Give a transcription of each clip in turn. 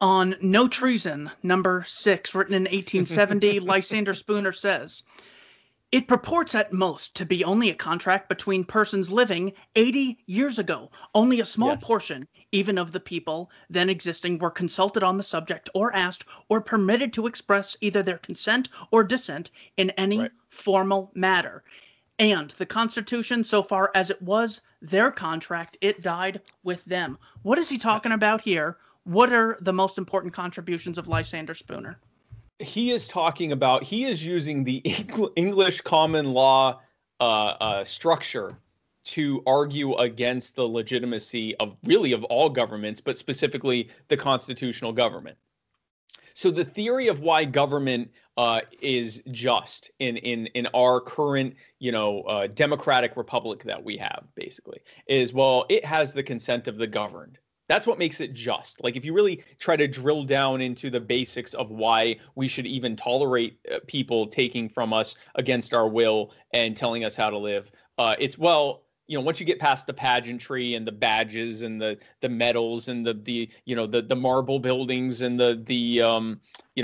On No Treason, number 6, written in 1870, Lysander Spooner says, "It purports at most to be only a contract between persons living 80 years ago. Only a small Yes. portion, even of the people then existing, were consulted on the subject, or asked, or permitted to express either their consent or dissent in any Right. formal matter. And the Constitution, so far as it was their contract, it died with them." What is he talking Yes. about here? What are the most important contributions of Lysander Spooner? He is using the English common law structure to argue against the legitimacy of all governments, but specifically the constitutional government. So the theory of why government is just in our current, democratic republic that we have, basically, is, well, it has the consent of the governed. That's what makes it just. Like, if you really try to drill down into the basics of why we should even tolerate people taking from us against our will and telling us how to live, it's, well, once you get past the pageantry and the badges and the medals and the marble buildings and the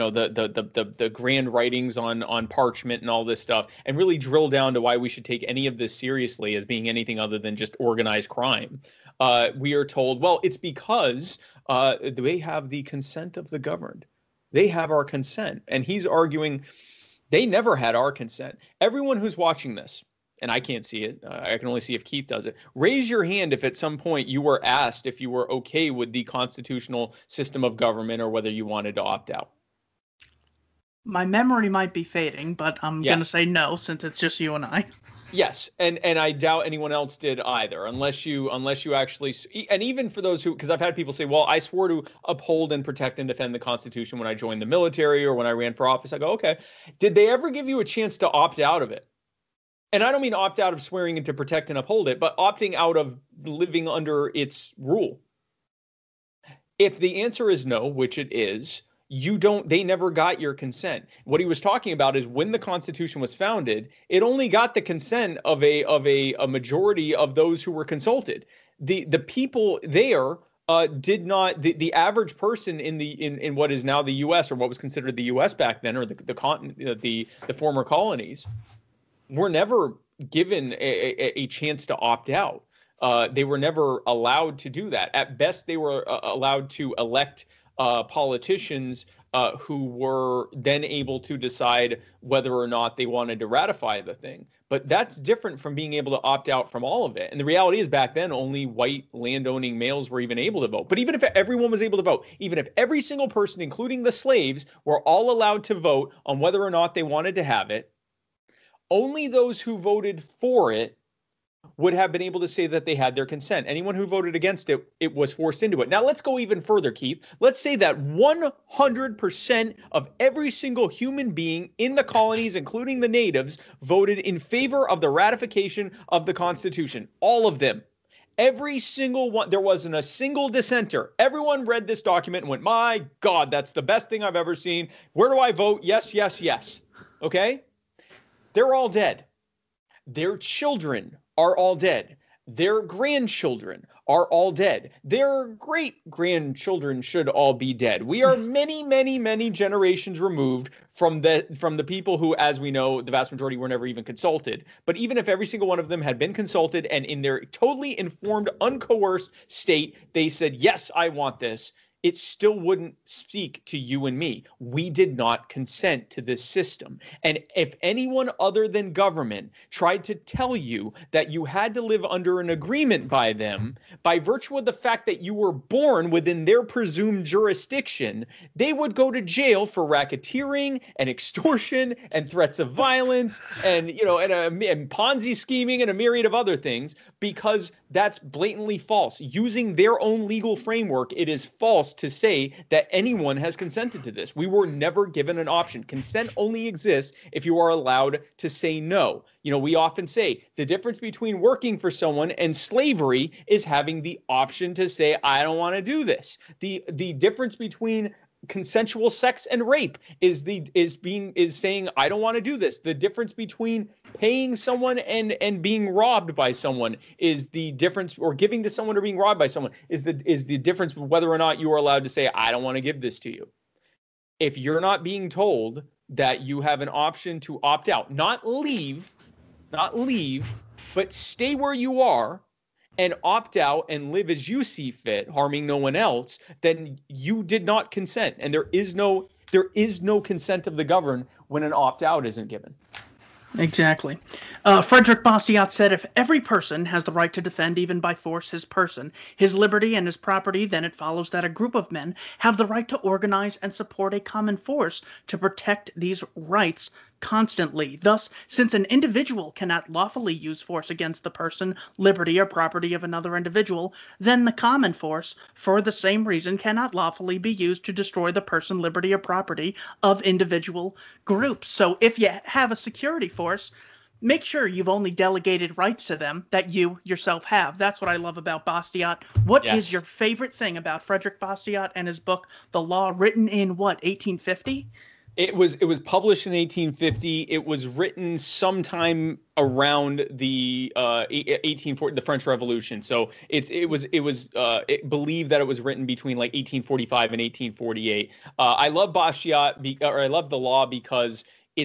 grand writings on parchment and all this stuff, and really drill down to why we should take any of this seriously as being anything other than just organized crime, we are told, well, it's because they have the consent of the governed. They have our consent. And he's arguing they never had our consent. Everyone who's watching this, and I can't see it, I can only see if Keith does it, raise your hand if at some point you were asked if you were okay with the constitutional system of government or whether you wanted to opt out. My memory might be fading, but I'm going to say no, since it's just you and I. Yes, and I doubt anyone else did either, unless you actually, and even for those who, because I've had people say, well, I swore to uphold and protect and defend the Constitution when I joined the military or when I ran for office. I go, okay, did they ever give you a chance to opt out of it? And I don't mean opt out of swearing in to protect and uphold it, but opting out of living under its rule. If the answer is no, which it is, they never got your consent. What he was talking about is when the Constitution was founded, it only got the consent of a majority of those who were consulted. The people there did not, the average person in what is now the U.S., or what was considered the U.S. back then, or the former colonies, were never given a chance to opt out. They were never allowed to do that. At best, they were allowed to elect politicians who were then able to decide whether or not they wanted to ratify the thing. But that's different from being able to opt out from all of it. And the reality is, back then, only white landowning males were even able to vote. But even if everyone was able to vote, even if every single person, including the slaves, were all allowed to vote on whether or not they wanted to have it, only those who voted for it would have been able to say that they had their consent. Anyone who voted against it, it was forced into it. Now, let's go even further, Keith. Let's say that 100% of every single human being in the colonies, including the natives, voted in favor of the ratification of the Constitution. All of them. Every single one. There wasn't a single dissenter. Everyone read this document and went, my God, that's the best thing I've ever seen. Where do I vote? Yes, yes, yes. Okay? They're all dead. Their children are all dead. Their grandchildren are all dead. Their great-grandchildren should all be dead. We are many, many, many generations removed from the people who, as we know, the vast majority were never even consulted. But even if every single one of them had been consulted and in their totally informed, uncoerced state, they said, yes, I want this, it still wouldn't speak to you and me. We did not consent to this system. And if anyone other than government tried to tell you that you had to live under an agreement by them, by virtue of the fact that you were born within their presumed jurisdiction, they would go to jail for racketeering and extortion and threats of violence and, and Ponzi scheming and a myriad of other things, because that's blatantly false. Using their own legal framework, it is false to say that anyone has consented to this. We were never given an option. Consent only exists if you are allowed to say no. We often say the difference between working for someone and slavery is having the option to say, I don't want to do this. The difference between consensual sex and rape is saying I don't want to do this. The difference between paying someone and being robbed by someone is the difference, or giving to someone or being robbed by someone is the difference whether or not you are allowed to say I don't want to give this to you. If you're not being told that you have an option to opt out, not leave, but stay where you are and opt out and live as you see fit, harming no one else, then you did not consent. And there is no consent of the governed when an opt out isn't given. Exactly. Frederick Bastiat said, if every person has the right to defend, even by force, his person, his liberty, and his property, then it follows that a group of men have the right to organize and support a common force to protect these rights constantly. Thus, since an individual cannot lawfully use force against the person, liberty, or property of another individual, then the common force, for the same reason, cannot lawfully be used to destroy the person, liberty, or property of individual groups. So if you have a security force, make sure you've only delegated rights to them that you yourself have. That's what I love about Bastiat. What is your favorite thing about Frederick Bastiat and his book, The Law, written in what, 1850? It was published in 1850. It was written sometime around the 1840, the French Revolution. So it was believed that it was written between like 1845 and 1848. I love Bastiat, or I love The Law because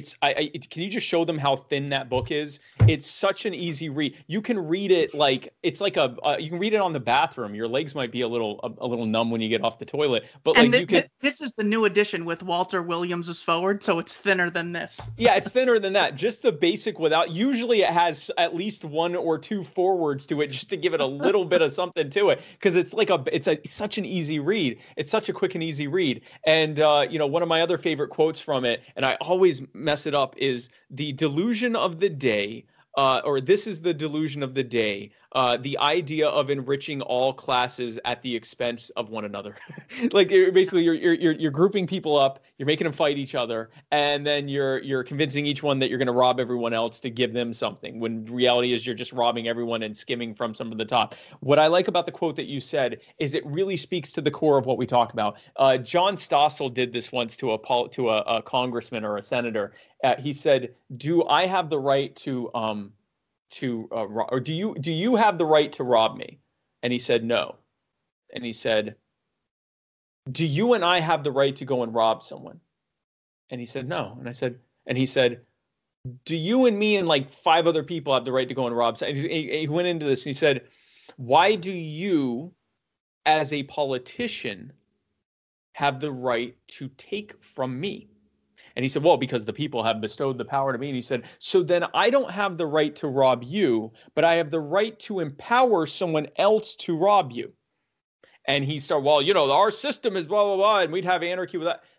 can you just show them how thin that book is? It's such an easy read. You can read it like it's like you can read it on the bathroom. Your legs might be a little numb when you get off the toilet, but this is the new edition with Walter Williams's forward, so it's thinner than this. Yeah, it's thinner than that. Just the basic without. Usually, it has at least one or two forewords to it just to give it a little bit of something to it, because it's such an easy read. It's such a quick and easy read. And one of my other favorite quotes from it, and I always mess it up, is the delusion of the day, or this is the delusion of the day, the idea of enriching all classes at the expense of one another. Like basically you're grouping people up, you're making them fight each other, and then you're convincing each one that you're going to rob everyone else to give them something, when reality is you're just robbing everyone and skimming from some of the top. What I like about the quote that you said is it really speaks to the core of what we talk about. John Stossel did this once to a congressman or a senator. He said, "Do I have the right to or do you have the right to rob me?" And he said, "No." And he said, "Do you and I have the right to go and rob someone?" And he said, "No." And he said, "Do you and me and like 5 other people have the right to go and rob someone?" And he went into this and he said, "Why do you, as a politician, have the right to take from me?" And he said, "Well, because the people have bestowed the power to me." And he said, "So then I don't have the right to rob you, but I have the right to empower someone else to rob you." And he started, "Well, our system is blah, blah, blah, and we'd have anarchy with that."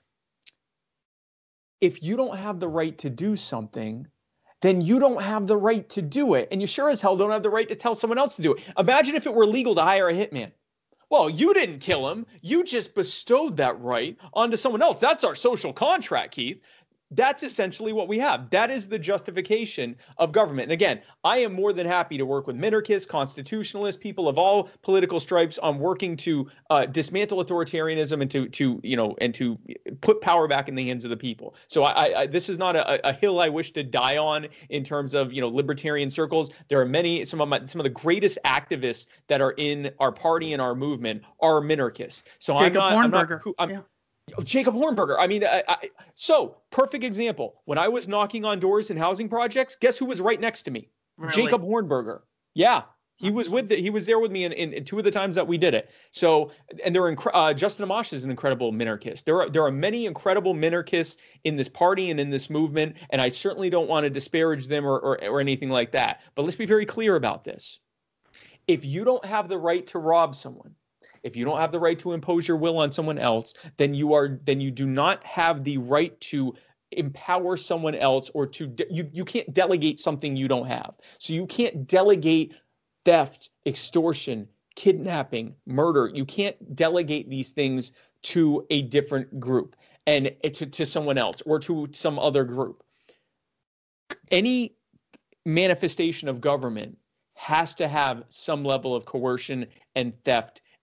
If you don't have the right to do something, then you don't have the right to do it. And you sure as hell don't have the right to tell someone else to do it. Imagine if it were legal to hire a hitman. Well, you didn't kill him. You just bestowed that right onto someone else. That's our social contract, Keith. That's essentially what we have. That is the justification of government. And again, I am more than happy to work with minarchists, constitutionalists, people of all political stripes on working to dismantle authoritarianism and to put power back in the hands of the people. So this is not a hill I wish to die on in terms of libertarian circles. There are some of the greatest activists that are in our party and our movement are minarchists. So Jacob Hornberger. Jacob Hornberger. I mean, so perfect example. When I was knocking on doors in housing projects, guess who was right next to me? Really? Jacob Hornberger. Yeah, he was there with me in 2 of the times that we did it. So, and Justin Amash is an incredible minarchist. There are many incredible minarchists in this party and in this movement, and I certainly don't want to disparage them or anything like that. But let's be very clear about this. If you don't have the right to rob someone, if you don't have the right to impose your will on someone else, then you do not have the right to empower someone else, or you can't delegate something you don't have. So you can't delegate theft, extortion, kidnapping, murder. You can't delegate these things to a different group and to someone else or to some other group. Any manifestation of government has to have some level of coercion and theft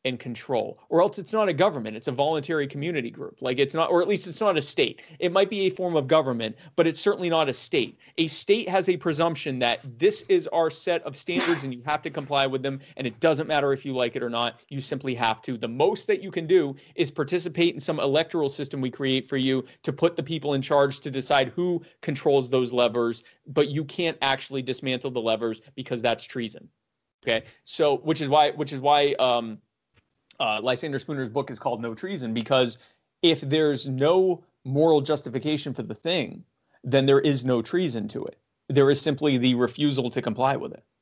and control, or else it's not a government. It's a voluntary community group. Like it's not, or at least it's not a state. It might be a form of government, but it's certainly not a state. A state has a presumption that this is our set of standards and you have to comply with them. And it doesn't matter if you like it or not. You simply have to. The most that you can do is participate in some electoral system we create for you to put the people in charge to decide who controls those levers, but you can't actually dismantle the levers because that's treason. Okay. So, which is why Lysander Spooner's book is called No Treason, because if there's no moral justification for the thing, then there is no treason to it. There is simply the refusal to comply with it.